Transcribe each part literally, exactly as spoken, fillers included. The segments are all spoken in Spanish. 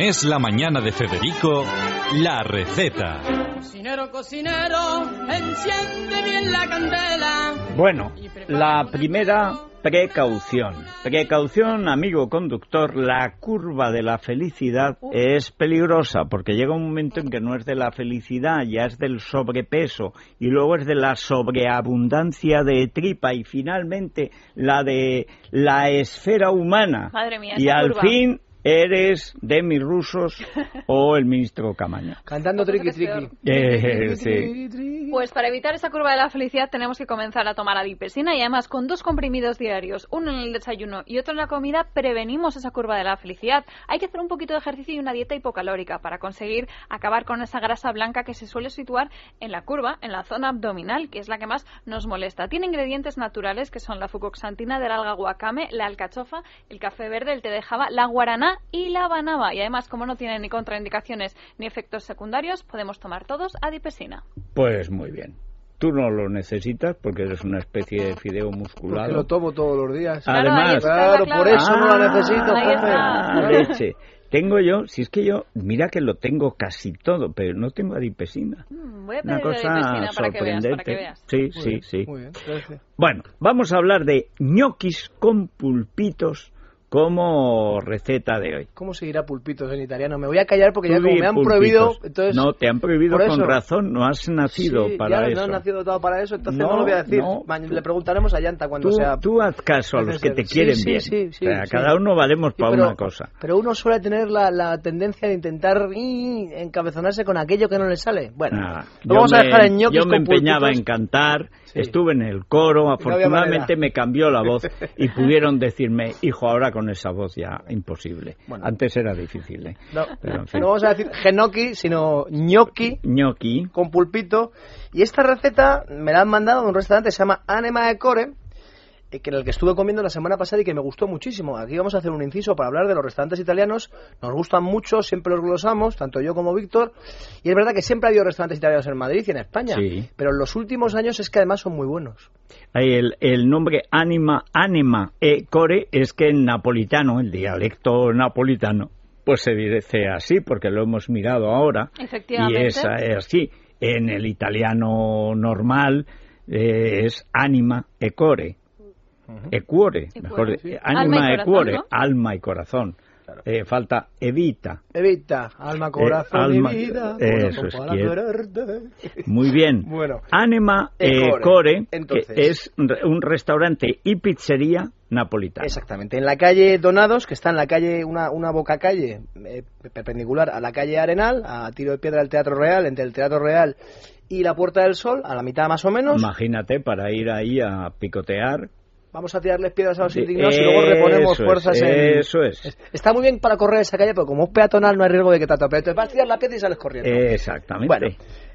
Es la mañana de Federico, la receta. Cocinero, cocinero, enciende bien la candela. Bueno, la primera precaución. Precaución, amigo conductor, la curva de la felicidad es peligrosa porque llega un momento en que no es de la felicidad, ya es del sobrepeso y luego es de la sobreabundancia de tripa y finalmente la de la esfera humana. Madre mía, y esa al curva. fin eres Demi Rusos o el ministro Camaño. Cantando triqui triqui. Eh, sí. Pues para evitar esa curva de la felicidad tenemos que comenzar a tomar adipesina y además con dos comprimidos diarios, uno en el desayuno y otro en la comida, prevenimos esa curva de la felicidad. Hay que hacer un poquito de ejercicio y una dieta hipocalórica para conseguir acabar con esa grasa blanca que se suele situar en la curva, en la zona abdominal, que es la que más nos molesta. Tiene ingredientes naturales que son la fucoxantina del alga wakame, la alcachofa, el café verde, el té de java, la guaraná y la banaba. Y además, como no tiene ni contraindicaciones ni efectos secundarios, podemos tomar todos adipesina. Pues muy bien. Tú no lo necesitas porque eres una especie de fideo musculado. Porque lo tomo todos los días. Claro, ahí Además, está la Claro, clave. por eso no la necesito, Ahí jefe. está. Ah, leche. Tengo yo, si es que yo, mira que lo tengo casi todo, pero no tengo adipesina. Mm, Voy a Una pedir cosa adipesina para que veas, sorprendente. para que veas. Sí, Muy sí, bien, sí. Muy bien, gracias. Bueno, vamos a hablar de ñoquis con pulpitos como receta de hoy. ¿Cómo se dirá pulpitos en italiano? Me voy a callar porque ya Tú como di me han pulpitos. prohibido, entonces... No, te han prohibido por con eso. razón, no has nacido Sí, para ya eso. no he nacido dotado para eso, entonces no, No, lo voy a decir. no. Ma- Le preguntaremos a Llanta cuando Tú, sea... tú haz caso a los que te Sí, quieren sí, bien. sí, sí, o sea, sí. cada uno valemos Sí, para pero- una cosa. Pero uno suele tener la, la tendencia de intentar ¡ii! encabezonarse con aquello que no le sale. Bueno, Nah, lo vamos yo a me- dejar en ñoquis Yo me con empeñaba pulpitos. en cantar, Sí. estuve en el coro, había afortunadamente manera. me cambió la voz y pudieron decirme, hijo, ahora con esa voz ya imposible. Bueno. Antes era difícil, ¿eh? No, Pero, en fin. no vamos a decir gnocchi, sino gnocchi Ñoqui, con pulpito. Y esta receta me la han mandado de un restaurante que se llama Anima e Core, eh, que en el que estuve comiendo la semana pasada y que me gustó muchísimo. Aquí vamos a hacer un inciso para hablar de los restaurantes italianos. Nos gustan mucho, siempre los glosamos, tanto yo como Víctor. Y es verdad que siempre ha habido restaurantes italianos en Madrid y en España. Sí. Pero en los últimos años es que además son muy buenos. el, el nombre Anima, Anima e Core es que en napolitano, el dialecto napolitano, pues se dice así, porque lo hemos mirado ahora. Efectivamente. Y es eh, así. En el italiano normal eh, es Anima e Core. E cuore, E mejor, cuore, de- sí. Anima Alma y e corazón, cuore, ¿no? alma y corazón. Eh, falta evita. Evita, alma, corazón Eh, alma- y vida. eso corazón es, para quiero. quererte. Muy bien. Bueno. Anima E e Core. Core, Entonces. que es re- un restaurante y pizzería napolitana. Exactamente, en la calle Donados, que está en la calle, una, una boca calle eh, perpendicular a la calle Arenal, a tiro de piedra del Teatro Real, entre el Teatro Real y la Puerta del Sol, a la mitad más o menos. Imagínate, para ir ahí a picotear. Vamos a tirarles piedras a los Sí, indignados y luego reponemos eso es, fuerzas en... eso es. Está muy bien para correr esa calle, pero como es peatonal no hay riesgo de que te atropelle. Entonces vas a tirar la piedra y sales corriendo. Exactamente. Bueno,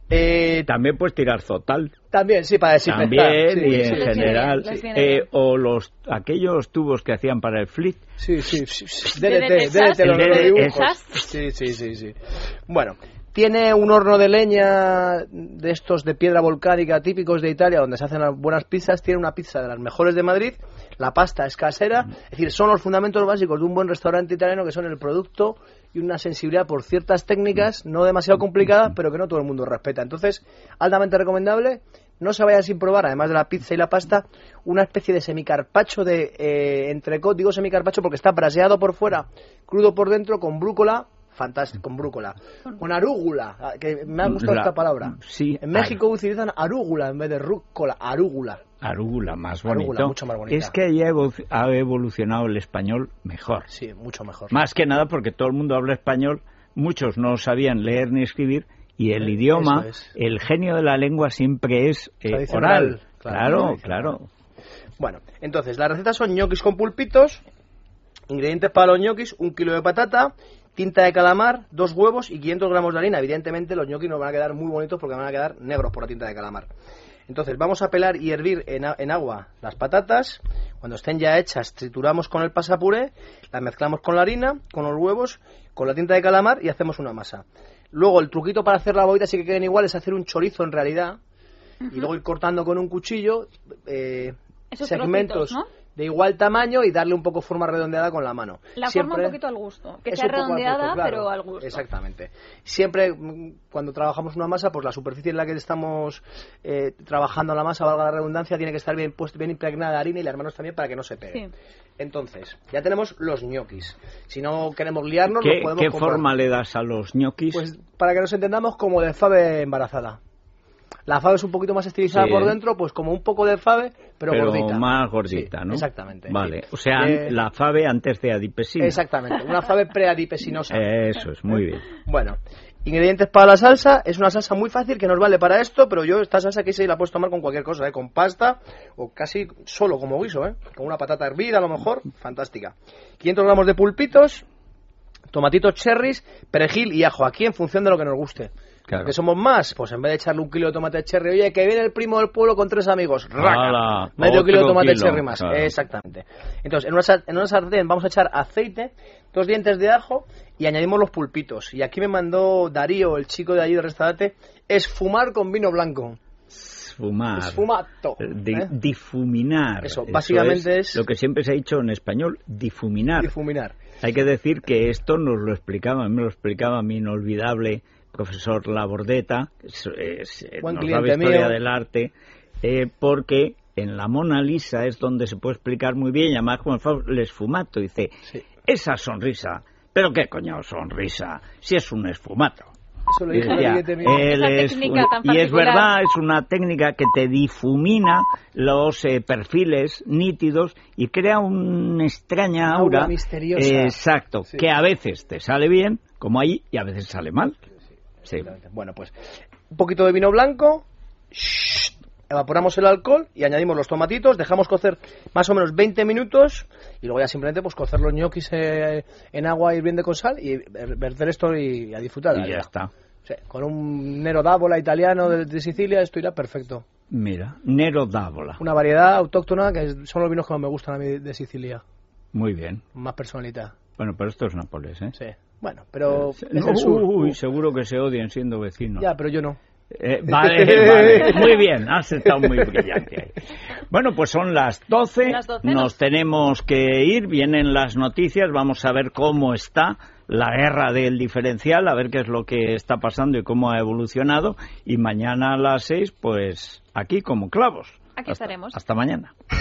eh, También puedes tirar zotal. también, sí, para desinfectar. También, sí, y sí, en les viene general. bien, les viene eh, bien. o los aquellos tubos que hacían para el flit. Sí, sí, sí, sí. D D T, D D T, D D T, los D D T, dibujos. esas. Sí, sí, sí, sí. Bueno, tiene un horno de leña de estos de piedra volcánica típicos de Italia, donde se hacen las buenas pizzas. Tiene una pizza de las mejores de Madrid. La pasta es casera. Es decir, son los fundamentos básicos de un buen restaurante italiano, que son el producto y una sensibilidad por ciertas técnicas, no demasiado complicadas, pero que no todo el mundo respeta. Entonces, altamente recomendable. No se vayan sin probar, además de la pizza y la pasta, una especie de semicarpacho de eh, entrecot. Digo semicarpacho porque está braseado por fuera, crudo por dentro, con brúcula. Fantástico, con brúcula. Con arúgula, que me ha gustado La- esta palabra. sí, En México utilizan arúgula en vez de rúcula, arúgula. Arúgula, más bonito. Arúgula, mucho más bonita. Es que ahí ha evo- ha evolucionado el español mejor. Sí, mucho mejor. Más que nada porque todo el mundo habla español, muchos no sabían leer ni escribir, y el Eh, idioma, eso es. el genio de la lengua siempre es eh, Tradición oral. oral, claro, Claro, tradición claro. Bueno, entonces, las recetas son ñoquis con pulpitos, ingredientes para los ñoquis, un kilo de patata, tinta de calamar, dos huevos y quinientos gramos de harina. Evidentemente los ñoquis nos van a quedar muy bonitos porque van a quedar negros por la tinta de calamar. Entonces vamos a pelar y hervir en, a- en agua las patatas. Cuando estén ya hechas, trituramos con el pasapuré, las mezclamos con la harina, con los huevos, con la tinta de calamar y hacemos una masa. Luego el truquito para hacer la bolita, si que queden igual, es hacer un chorizo en realidad, y luego ir cortando con un cuchillo, eh, Esos segmentos trocitos, ¿no? de igual tamaño y darle un poco forma redondeada con la mano. La Siempre, forma un poquito al gusto, que es sea un poco al redondeada, gusto, claro. pero al gusto. Exactamente. Siempre mm, cuando trabajamos una masa, pues la superficie en la que estamos eh, trabajando la masa, valga la redundancia, tiene que estar bien, pues, bien impregnada de harina y las manos también para que no se pegue. Sí. Entonces, ya tenemos los ñoquis. Si no queremos liarnos, ¿Qué, los podemos ¿qué comprar. forma le das a los ñoquis? Pues para que nos entendamos, como de fave embarazada. La fave es un poquito más estilizada Sí. por dentro, pues como un poco de fave, pero, Pero gordita. más gordita, Sí, ¿no? exactamente. Vale, Sí. o sea, Eh, la fave antes de adipesina. Exactamente, una fave preadipesinosa. Eso es, muy bien. Bueno, ingredientes para la salsa. Es una salsa muy fácil que nos vale para esto, pero yo esta salsa que se la puedes tomar con cualquier cosa, ¿eh? Con pasta o casi solo como guiso, ¿eh? Con una patata hervida a lo mejor, fantástica. quinientos gramos de pulpitos, tomatitos cherries, perejil y ajo, aquí en función de lo que nos guste. Claro. ¿Que somos más? Pues en vez de echarle un kilo de tomate cherry, oye, que viene el primo del pueblo con tres amigos, ¡raca! ¡Hala! Medio kilo de Otro tomate kilo, cherry más, claro. exactamente. Entonces, en una, sar- en una sartén vamos a echar aceite, dos dientes de ajo y añadimos los pulpitos. Y aquí me mandó Darío, el chico de allí del restaurante, esfumar con vino blanco. Esfumar. Esfumato. Di- ¿eh? Difuminar. Eso, básicamente es- lo que siempre se ha dicho en español, difuminar. Difuminar. Hay que decir que esto nos lo explicaba, me lo explicaba mi inolvidable profesor Labordeta, es, es, Buen nos cliente daba historia mío. del arte, eh, porque en la Mona Lisa es donde se puede explicar muy bien, y además como el esfumato, dice, Sí. esa sonrisa, pero qué coño sonrisa, si es un esfumato. Eso lo Y dijo el decía, cliente mío. él Esa es- técnica tan y es particular. verdad, es una técnica que te difumina los eh, perfiles nítidos y crea una extraña Aura aura. misteriosa. Eh, exacto, Sí. que a veces te sale bien, como ahí, y a veces sale mal. Sí. Bueno, pues un poquito de vino blanco, shh, evaporamos el alcohol y añadimos los tomatitos, dejamos cocer más o menos veinte minutos y luego ya simplemente pues cocer los ñoquis eh, en agua hirviendo con sal y ver- verter esto y a disfrutar. Y ya está. Sí, con un Nero d'Avola italiano de, de Sicilia esto irá perfecto. Mira, Nero d'Avola. Una variedad autóctona que es- son los vinos que más me gustan a mí de Sicilia, Muy bien. más personalidad. Bueno, pero esto es Nápoles, ¿eh? Sí. Bueno, pero Eh, es no, el sur. Uy, seguro que se odian siendo vecinos. Ya, pero yo no. Eh, vale, vale, muy bien, has estado muy brillante ahí. Bueno, pues son las doce, Las doce, nos nos- tenemos que ir, vienen las noticias, vamos a ver cómo está la guerra del diferencial, a ver qué es lo que está pasando y cómo ha evolucionado, y mañana a las seis, pues aquí como clavos. Aquí Hasta- estaremos. Hasta mañana.